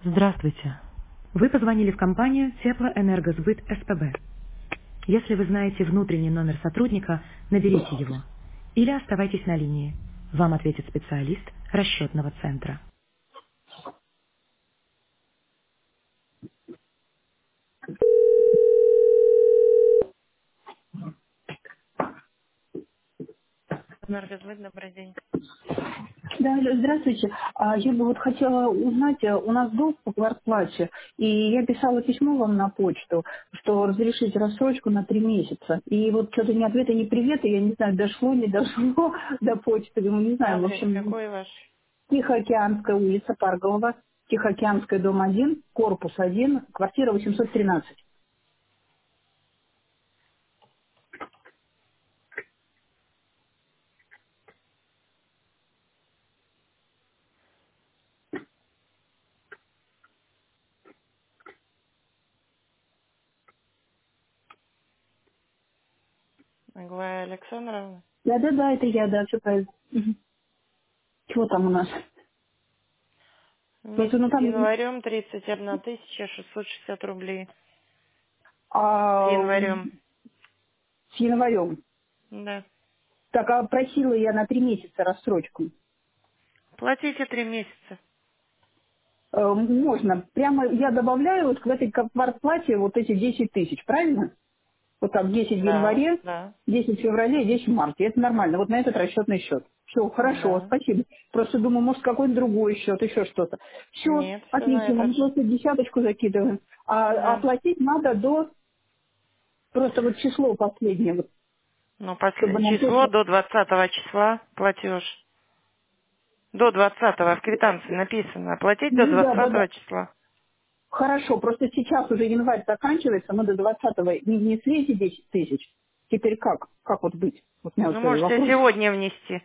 Здравствуйте. Вы позвонили в компанию Теплоэнергосбыт СПБ. Если вы знаете внутренний номер сотрудника, наберите его. Или оставайтесь на линии. Вам ответит специалист расчетного центра. Энергосбыт, добрый день. Да, алло, здравствуйте. Я бы вот хотела узнать, у нас долг по квартплате, и я писала письмо вам на почту, что разрешить рассрочку на 3 месяца. И вот что-то ни ответа, ни привета, я не знаю, дошло, не дошло до почты, мы не знаем. В Адрес общем, какой ваш? Тихоокеанская улица, Парголова, Тихоокеанская, дом 1, корпус 1, квартира 813. Аглая Александровна. Да-да-да, это я, да, все правильно. Мгм. Чего там у нас? Просто, Месяц ну с там, январем 31 660 рублей. С а, январем. с январем. Да. Так, а просила я на 3 месяца рассрочку. Платите 3 месяца. Можно. Прямо я добавляю вот к этой квартплате вот эти 10 тысяч, правильно? Вот так 10 в Да, январе, да, 10 в феврале, 10 в марте. Это нормально. Вот на этот расчетный счет. Все, хорошо, да. спасибо. Просто думаю, может, какой-нибудь другой счет, еще что-то. Все, Нет, все на отлично, этот вам же. просто десяточку закидываем. А Да. оплатить надо до, просто вот число последнее, вот, Ну, чтобы нам число точно... до 20 числа платеж. До 20 в квитанции написано. Оплатить до Ну да, да, да. 20 числа. Хорошо, просто сейчас уже январь заканчивается, мы до 20-го не внесли эти 10 тысяч. Теперь как? Как вот быть? Вот у меня Ну, вот можете вопрос. сегодня внести.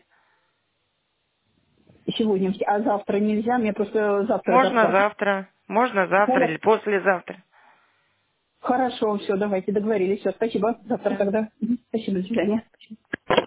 Сегодня, а завтра нельзя, мне просто завтра Можно зарплата. завтра. Можно завтра или Хоро- послезавтра. Хорошо, все, давайте договорились. Все, спасибо. Завтра Все. тогда. Мгм. Спасибо, до свидания.